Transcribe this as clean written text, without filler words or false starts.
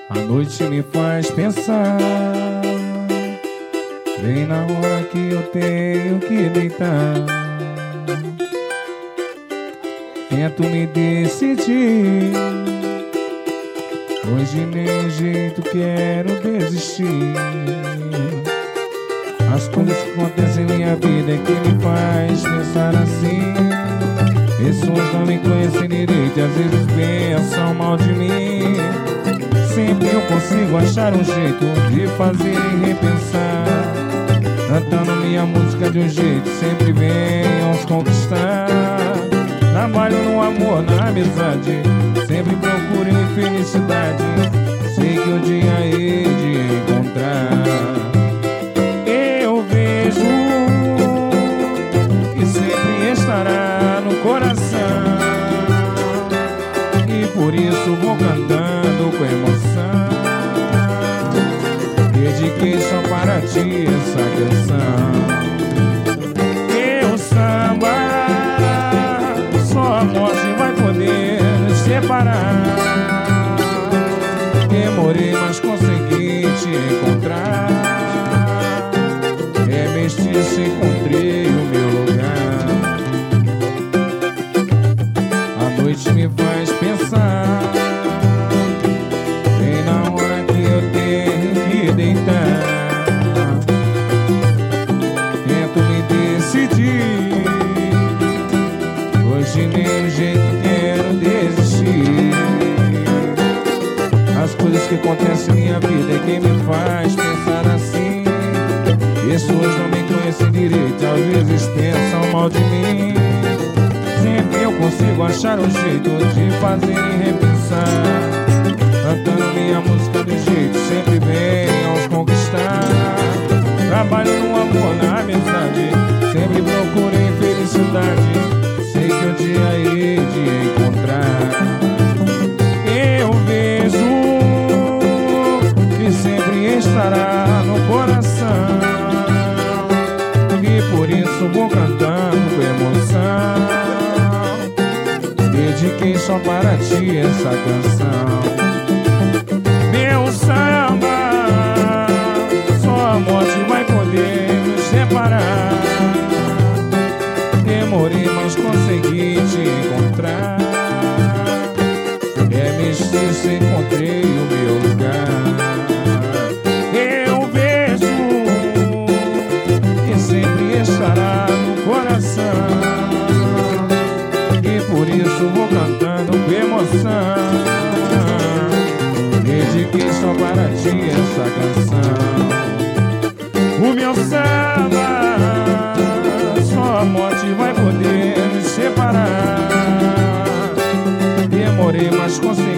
A noite me faz pensar, vem na hora que eu tenho que deitar. Tento me decidir, hoje nem jeito quero desistir. As coisas que acontecem em minha vida é que me faz pensar assim. Pessoas não me conhecem direito e às vezes pensam mal de mim. Sempre eu consigo achar um jeito de fazer e repensar, cantando minha música de um jeito, sempre venham os conquistar. Trabalho no amor, na amizade, sempre procuro felicidade. Sei que o dia hei de encontrar. Eu vejo que sempre estará no coração, e por isso vou cantando com emoção. Dediquei só para ti essa canção. Eu samba, só a morte vai poder nos separar. Demorei, mas consegui te encontrar. É mestiço, encontrei o meu lugar. A noite me faz pensar, vem na hora que eu tenho que deitar. Tento me decidir, hoje nem um jeito quero desistir. As coisas que acontecem em minha vida é quem me faz pensar assim. Pessoas não me conhecem direito, às vezes pensam mal de mim. Sempre eu consigo achar um jeito de fazer e repensar, cantando minha música do jeito, sempre venham os conquistar. Trabalho no amor, na amizade, sempre procuro felicidade. Sei que um dia hei de encontrar. Eu vejo que sempre estará no coração, e por isso vou cantando com emoção. Dediquei só para ti essa canção. Meu samba, só a morte vai poder nos separar. Demorei, mas consegui te encontrar. É mestiço, encontrei o meu lugar. Eu vejo que sempre estará no coração, e por isso vou cantando com emoção. Dediquei só para ti essa canção. O meu samba, só a morte vai poder nos separar. Demorei, mas consegui